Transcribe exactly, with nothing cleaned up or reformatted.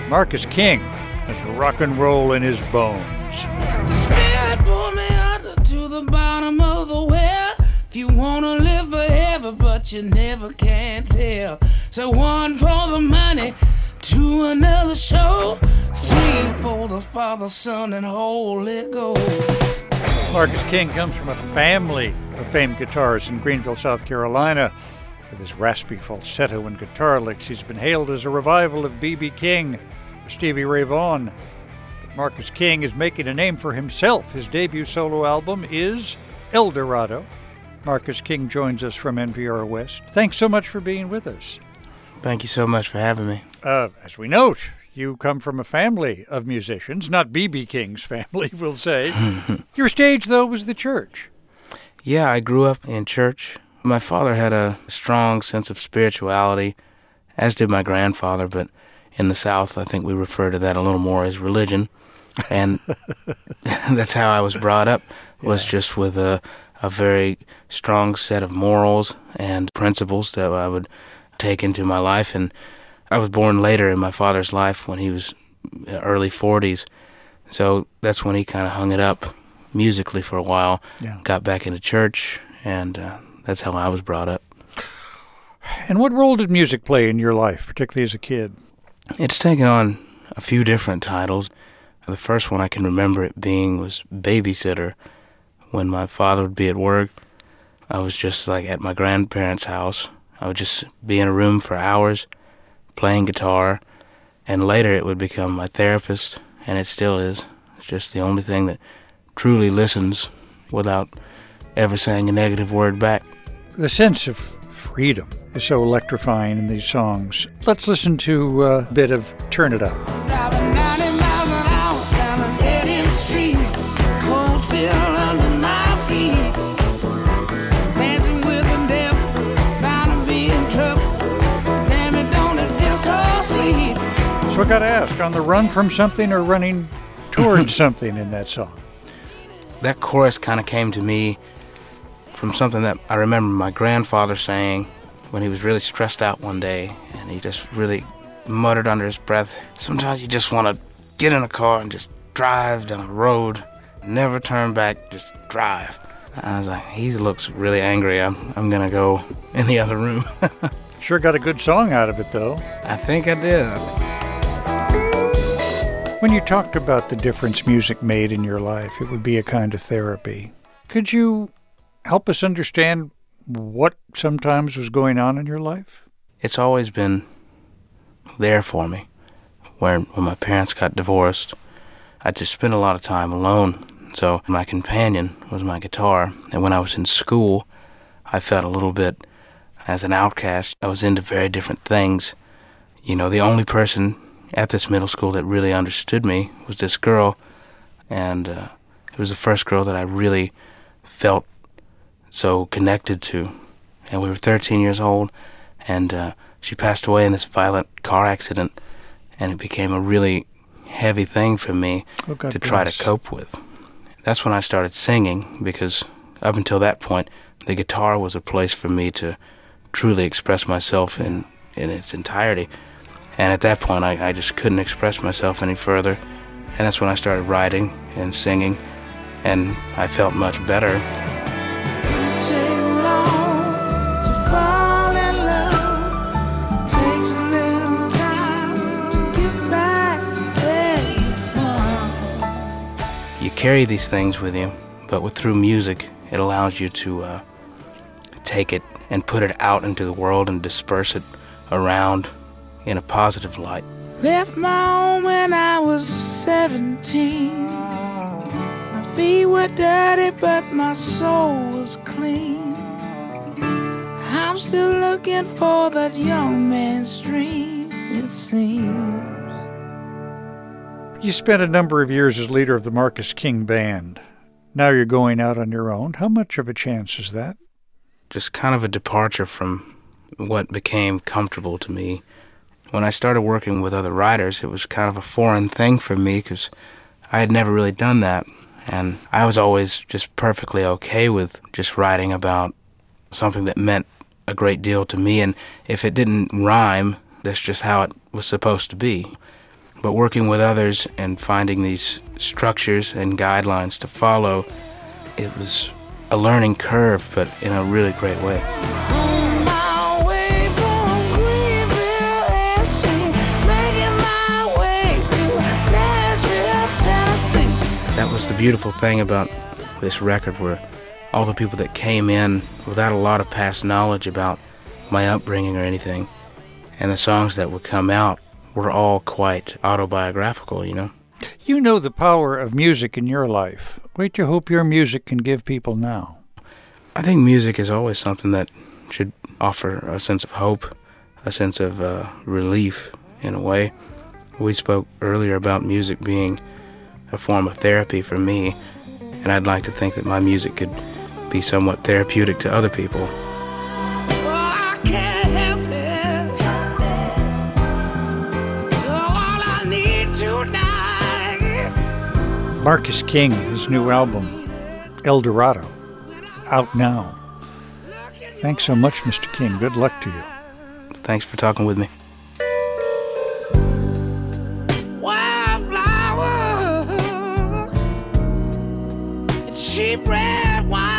Marcus King has rock and roll in his bones. The Spirit pulled me under to the bottom of the well. If you want to live forever, but you never can tell. So one for the money, to another show, three for the Father, Son, and Holy Ghost. Marcus King comes from a family of famed guitarists in Greenville, South Carolina. With his raspy falsetto and guitar licks, he's been hailed as a revival of B B King or Stevie Ray Vaughan. But Marcus King is making a name for himself. His debut solo album is El Dorado. Marcus King joins us from N P R West. Thanks so much for being with us. Thank you so much for having me. Uh, as we note, you come from a family of musicians, not B B King's family, we'll say. Your stage, though, was the church. Yeah, I grew up in church. My father had a strong sense of spirituality, as did my grandfather, but in the South, I think we refer to that a little more as religion. And that's how I was brought up, was yeah. just with a, a very strong set of morals and principles that I would take into my life. And I was born later in my father's life when he was early forties, so that's when he kind of hung it up musically for a while, yeah. got back into church, and uh, that's how I was brought up. And what role did music play in your life, particularly as a kid? It's taken on a few different titles. The first one I can remember it being was babysitter. When my father would be at work, I was just like at my grandparents' house. I would just be in a room for hours playing guitar, and later it would become my therapist, and it still is. It's just the only thing that truly listens without ever saying a negative word back. The sense of freedom is so electrifying in these songs. Let's listen to a bit of Turn It Up. Driving ninety miles an hour down a dead-end street, cold still under my feet, dancing with the devil, bound to be in trouble. Damn it, don't it feel so sweet? So I got to ask, on the run from something or running towards something in that song? That chorus kind of came to me from something that I remember my grandfather saying when he was really stressed out one day, and he just really muttered under his breath, sometimes you just want to get in a car and just drive down the road, never turn back, just drive. I was like, he looks really angry. I'm, I'm going to go in the other room. Sure got a good song out of it, though. I think I did. When you talked about the difference music made in your life, it would be a kind of therapy. Could you help us understand what sometimes was going on in your life? It's always been there for me. When, when my parents got divorced, I just spent a lot of time alone. So my companion was my guitar. And when I was in school, I felt a little bit as an outcast. I was into very different things. You know, the only person at this middle school that really understood me was this girl. And uh, it was the first girl that I really felt so connected to. And we were thirteen years old, and uh, she passed away in this violent car accident, and it became a really heavy thing for me oh, to try bless. to cope with. That's when I started singing, because up until that point, the guitar was a place for me to truly express myself in, in its entirety. And at that point, I, I just couldn't express myself any further, and that's when I started writing and singing, and I felt much better. You carry these things with you, but with through music, it allows you to uh, take it and put it out into the world and disperse it around in a positive light. Left my home when I was seventeen. My feet were dirty, but my soul was clean. I'm still looking for that young man's dream, it seems. You spent a number of years as leader of the Marcus King Band. Now you're going out on your own. How much of a chance is that? Just kind of a departure from what became comfortable to me. When I started working with other writers, it was kind of a foreign thing for me because I had never really done that. And I was always just perfectly okay with just writing about something that meant a great deal to me. And if it didn't rhyme, that's just how it was supposed to be. But working with others and finding these structures and guidelines to follow, it was a learning curve, but in a really great way. On my way from Greenville, S C, making my way to Nashville, Tennessee. That was the beautiful thing about this record, where all the people that came in without a lot of past knowledge about my upbringing or anything, and the songs that would come out were all quite autobiographical, you know. You know the power of music in your life. What do you hope your music can give people now? I think music is always something that should offer a sense of hope, a sense of uh, relief in a way. We spoke earlier about music being a form of therapy for me, and I'd like to think that my music could be somewhat therapeutic to other people. Oh, I can't help it. You're all I need tonight. Marcus King, his new album, El Dorado, out now. Thanks so much, Mister King. Good luck to you. Thanks for talking with me. Wildflower, cheap red wine.